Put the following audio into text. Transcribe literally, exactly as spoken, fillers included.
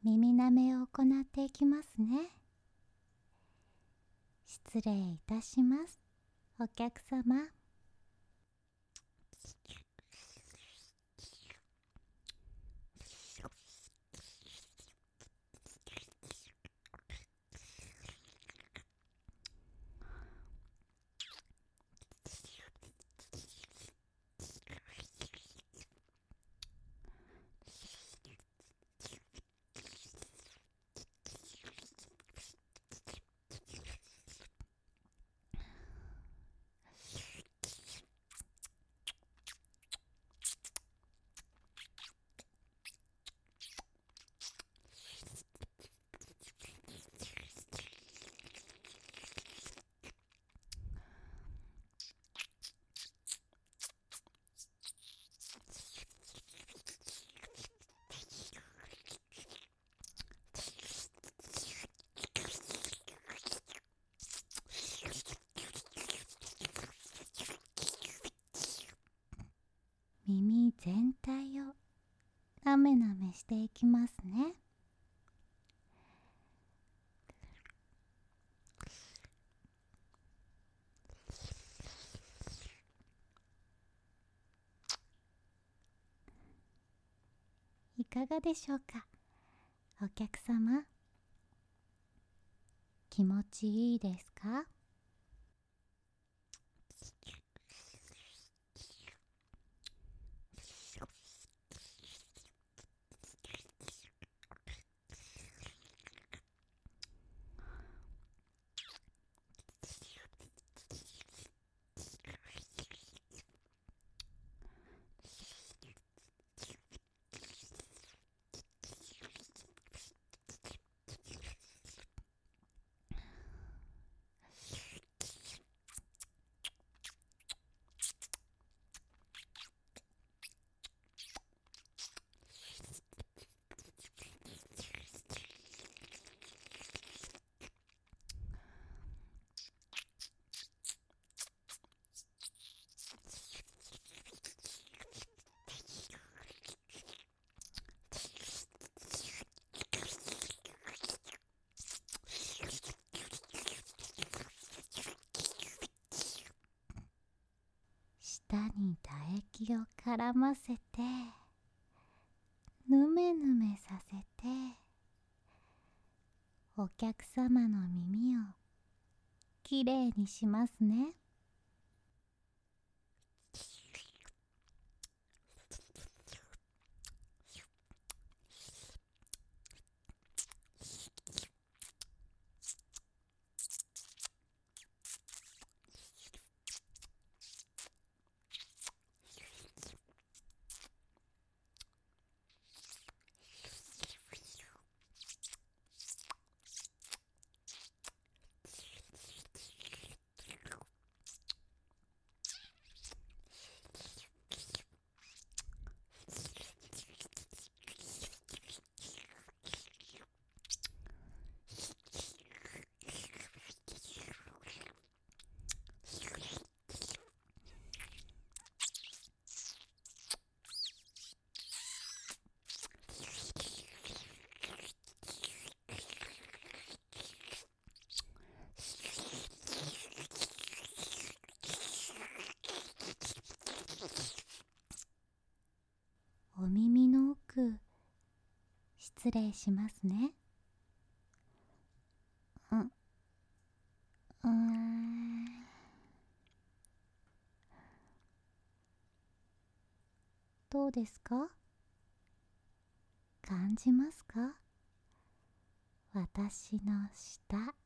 耳なめを行っていきますね。失礼いたします、お客様。耳全体をなめなめしていきますね。いかがでしょうか、お客様。気持ちいいですか？舌に唾液を絡ませて、ぬめぬめさせて、お客様の耳をきれいにしますね。お耳の奥、失礼しますね。う、うーん。どうですか？感じますか？私の舌。